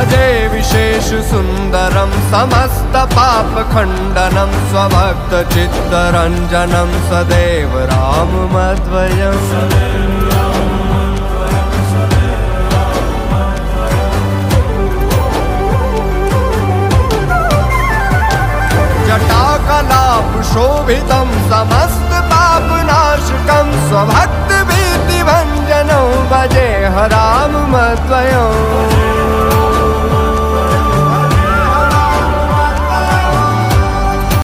भजे विशेष सुंदरम समस्त पाप खंडनम स्वभक्त चित्तरंजनम सदैव राममद्वयम्। जटाकलाप शोभितं समस्त पापनाशकं स्वभक्त